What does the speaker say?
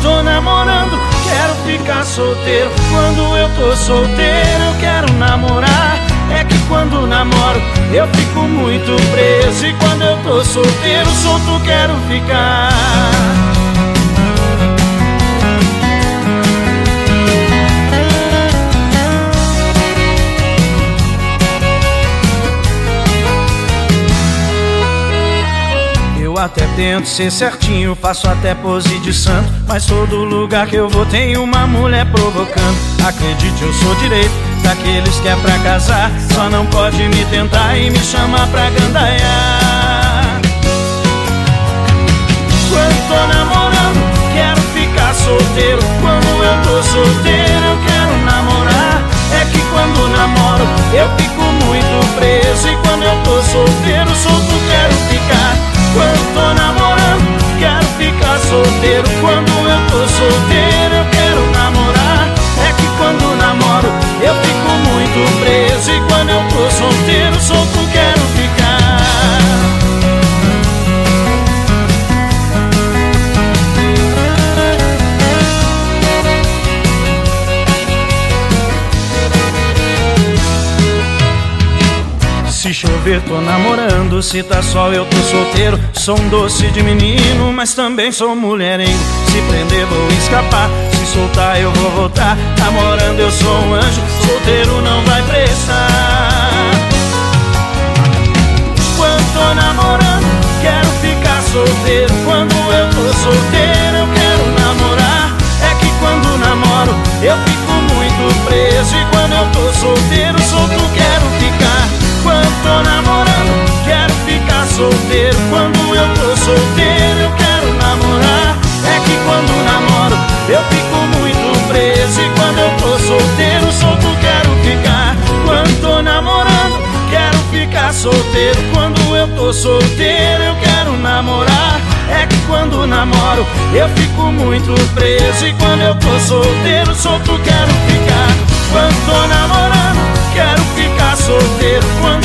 tô namorando, quero ficar solteiro. Quando eu tô solteiro, eu quero namorar. É que quando namoro, eu fico muito preso. E quando eu tô solteiro, solto, quero ficar. Eu até tento ser certinho, faço até pose de santo, mas todo lugar que eu vou tem uma mulher provocando. Acredite, eu sou direito daqueles que é pra casar, só não pode me tentar e me chamar pra gandaiar. Quando tô namorando, quero ficar solteiro. Quando eu tô solteiro, eu quero namorar. É que quando namoro, eu fico muito preso. E quando eu tô solteiro, solto, quero ficar. Quando tô namorando, quero ficar solteiro. Quando eu tô solteiro, eu quero namorar. É que quando namoro, eu fico muito preso. E quando eu tô solteiro, solto, quero ficar. Se chover, tô namorando. Se tá sol, eu tô solteiro. Sou um doce de menino, mas também sou mulherengo. Se prender, vou escapar. Se soltar, eu vou voltar. Namorando, eu sou um anjo. Solteiro não vai prestar. Quando tô namorando, quero ficar solteiro. Quando eu tô solteiro, eu quero namorar. É que quando namoro, eu fico muito preso. E quando eu tô solteiro, solto, quero ficar. Quando tô namorando, quero ficar solteiro. Quando eu tô solteiro, eu quero namorar. É que quando namoro, eu fico muito preso. E quando eu tô solteiro, solto, quero ficar. Quando tô namorando, quero ficar solteiro. Quando eu tô solteiro, eu quero namorar. É que quando namoro, eu fico muito preso. E quando eu tô solteiro, solto, quero ficar. Quando tô namorando, quero ficar solteiro. Quando